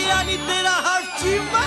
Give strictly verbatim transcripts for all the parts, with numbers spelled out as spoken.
ਤੇਰਾ ਨੀ ਤੇਰਾ ਹਰਚੀਮਾ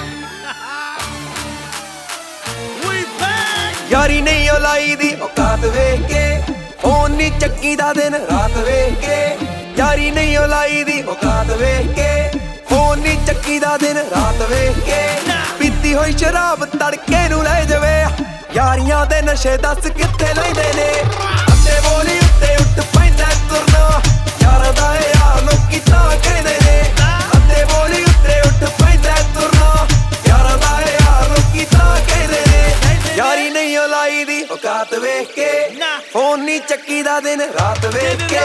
ਵੀ ਬੈਕ ਯਾਰੀ ਨਹੀਂ ਓ ਲਾਈ ਦੀ ਔਕਾਤ ਵੇਖ ਕੇ ਫੋਨ ਨੀ ਚੱਕੀ ਦਾ ਦਿਨ ਰਾਤ ਵੇਖ ਕੇ ਯਾਰੀ ਨਹੀਂ ਓ ਲਾਈ ਦੀ ਔਕਾਤ ਵੇਖ ਕੇ ਫੋਨ ਨੀ ਚੱਕੀ ਦਾ ਦਿਨ ਰਾਤ ਵੇਖ ਕੇ ਪੀਤੀ ਹੋਈ ਸ਼ਰਾਬ ਤੜਕੇ ਨੂੰ ਲੈ ਜਾਵੇ ਯਾਰੀਆਂ ਦੇ ਨਸ਼ੇ ਦੱਸ ਕਿੱਥੇ ਲੈਂਦੇ ਨੇ ਅੱਧੇ ਬੋਲੀ ਉੱਤੇ ਉੱਠ ਪੈਂਦਾ ਤੁਰਨਾ ਯਾਰਾਂ ਦਾ ਯਾਰ ਲੋਕੀ ਤਾਂ ਕਹਿੰਦੇ ਨੇ ਅੱਧੇ ਬੋਲੀ ਉੱਤੇ ਉੱਠ ਪੈਂਦਾ ਤੁਰਨਾ ਯਾਰਾਂ ਦਾ ਯਾਰ ਲੋਕੀ ਤਾਂ ਕਹਿੰਦੇ ਨੇ ਯਾਰੀ ਨਹੀਂ ਓ ਲਾਈ ਦੀ ਔਕਾਤ ਵੇਖ ਕੇ ਫੋਨ ਨੀ ਚੱਕੀ ਦਾ ਦਿਨ ਰਾਤ ਵੇਖ ਕੇ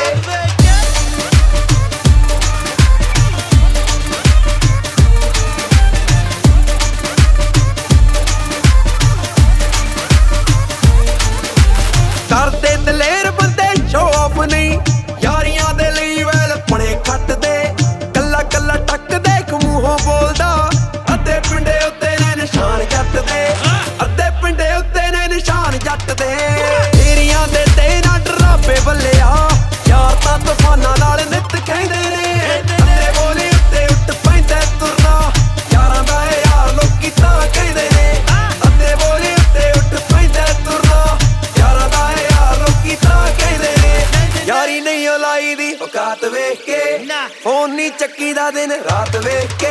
ਕਰਦੇ ਦਲੇਰ ਬੰਦੇ ਸ਼ੋ ਆਫ ਨਹੀਂ ਯਾਰੀਆਂ ਦੇ ਲਈ ਵੈਲ ਪਣੇ ਖੱਟਦੇ ਕੱਲਾ ਕੱਲਾ ਟੱਕ ਦੇਖ ਮੂੰਹੋਂ ਬੋਲਦਾ ਅੱਧੇ ਪਿੰਡੇ ਉੱਤੇ ਨੇ ਨਿਸ਼ਾਨ ਜੱਟ ਦੇ ਅੱਧੇ ਪਿੰਡੇ ਉੱਤੇ ਨੇ ਨਿਸ਼ਾਨ ਜੱਟ ਦੇ ਤੇਰੀਆਂ ਦੇ ਤੇ ਨਾ ਡਰਾਬੇ ਬੱਲਿਆ ਯਾਰ ਤਾਂ ਤੂਫਾਨਾਂ ਨਾਲ ਨਿੱਤ ਕਹਿੰਦੇ ਨੇ ਅੱਧੇ ਬੋਲੀ ਉੱਤੇ ਉੱਠ ਪੈਂਦਾ ਤੁਰਨਾ ਯਾਰਾਂ ਦਾ ਯਾਰ ਲੋਕੀ ਤਾਂ ਕਹਿੰਦੇ ਨੇ ਅੱਧੇ ਬੋਲੀ ਉੱਤੇ ਉੱਠ ਪੈਂਦਾ ਤੁਰਨਾ ਯਾਰਾਂ ਦਾ ਯਾਰ ਲੋਕੀ ਤਾਂ ਕਹਿੰਦੇ ਨੇ ਯਾਰੀ ਨਹੀਂ ਓ ਲਾਈ ਦੀ ਔਕਾਤ ਵੇਖ ਕੇ ਫੋਨ ਨੀ ਚੱਕੀ ਦਾ ਦਿਨ ਰਾਤ ਵੇਖ ਕੇ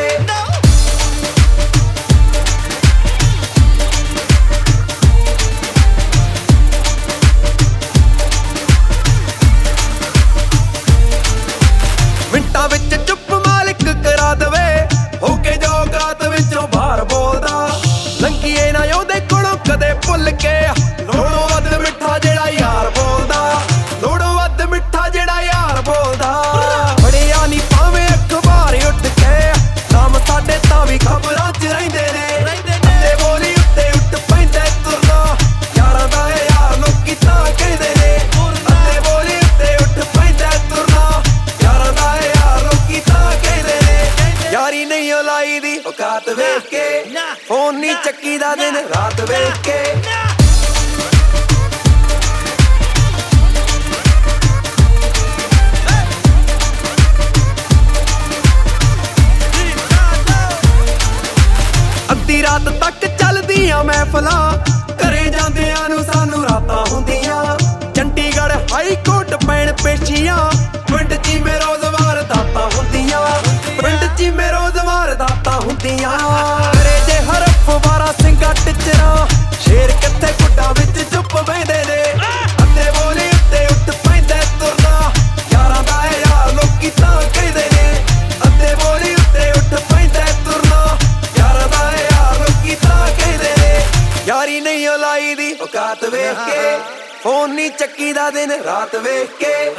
ਮਿੰਟਾਂ ਵਿੱਚ ਚੁੱਪ ਮਾਲਿਕ ਕਰਾ ਦਵੇ ਹੋ ਕੇ ਜੋ ਔਕਾਤ ਵਿੱਚੋਂ ਬਾਹਰ ਬੋਲਦਾ ਲੰਘੀਏ ਨਾ ਉਹਦੇ ਕੋਲੋਂ ਕਦੇ ਭੁੱਲ ਕੇ ਲੋੜੋਂ ਵੱਧ ਮਿੱਠਾ ਜਿਹੜਾ ਯਾਰ ਬੋਲਦਾ ਲੋੜੋਂ ਵੱਧ ਮਿੱਠਾ ਜਿਹੜਾ ਯਾਰ ਬੋਲਦਾ ਫੜਿਆ ਨੀ ਭਾਵੇਂ ਅਖਬਾਰ ਉੱਠ ਕੇ ਨਾਮ ਸਾਡੇ ਤਾਂ ਵੀ ਖਬਰਾਂ 'ਚ ਰਹਿੰਦੇ ਨੇ ਅੱਧੇ ਬੋਲੀ ਉੱਤੇ ਉੱਠ ਪੈਂਦਾ ਤੁਰਨਾ ਯਾਰਾਂ ਦਾ ਯਾਰ ਲੋਕੀ ਤਾਂ ਕਹਿੰਦੇ ਨੇ ਅੱਧੇ ਬੋਲੀ ਉੱਤੇ ਉੱਠ ਪੈਂਦਾ ਤੁਰਨਾ ਯਾਰਾਂ ਦਾ ਯਾਰ ਲੋਕੀ ਤਾਂ ਕਹਿੰਦੇ ਨੇ ਯਾਰੀ ਨਹੀਂ ਓ ਲਾਈ ਦੀ ਔਕਾਤ ਵੇਖ ਕੇ ਫੋਨ ਨੀ ਚੱਕੀ ਦਾ ਦਿਨ ਰਾਤ ਵੇਖ ਕੇ ਅੱਧੀ ਰਾਤ ਤੱਕ ਚੱਲਦੀਆਂ ਮਹਿਫਲਾਂ ਘਰੇ ਜਾਂਦਿਆਂ ਨੂੰ ਸਾਨੂੰ ਰਾਤਾਂ ਹੁੰਦੀਆਂ ਚੰਡੀਗੜ੍ਹ ਹਾਈ ਕੋਰਟ ਪੈਣ ਪੇਸ਼ੀਆਂ ਪਿੰਡ 'ਚ ਮੇ ਰੋਜ਼ਵਾਰ ਦਾਤਾਂ ਹੁੰਦੀਆਂ ਪਿੰਡ 'ਚ ਮੇ ਰੋਜ਼ਵਾਰ ਦਾਤਾਂ ਹੁੰਦੀਆਂ ਘਰੇ ਜੇ ਹਰਫ ਵਾਰਾ ਸਿੰਘਾ ਟਿਚਰਾਂ ਸ਼ੇਰ ਕਿੱਥੇ ਗੁੱਡਾਂ ਵਿੱਚ ਚੁੱਪ ਬਹਿੰਦੇ ਨੇ ਅੱਧੇ ਬੋਲੀ ਉੱਤੇ ਉੱਠ ਪੈਂਦਾ ਤੁਰਨਾ ਯਾਰਾਂ ਦਾ ਯਾਰ ਲੋਕੀ ਤਾਂ ਕਹਿੰਦੇ ਨੇ ਅੱਧੇ ਬੋਲੀ ਉੱਤੇ ਉੱਠ ਪੈਂਦਾ ਤੁਰਨਾ ਯਾਰਾਂ ਦਾ ਯਾਰ ਲੋਕੀ ਤਾਂ ਕਹਿੰਦੇ ਨੇ ਯਾਰੀ ਨਹੀਂ ਓ ਲਾਈ ਦੀ ਔਕਾਤ ਵੇਖ ਕੇ ਫੋਨ ਨੀ ਚੱਕੀ ਦਾ ਦਿਨ ਰਾਤ ਵੇਖ ਕੇ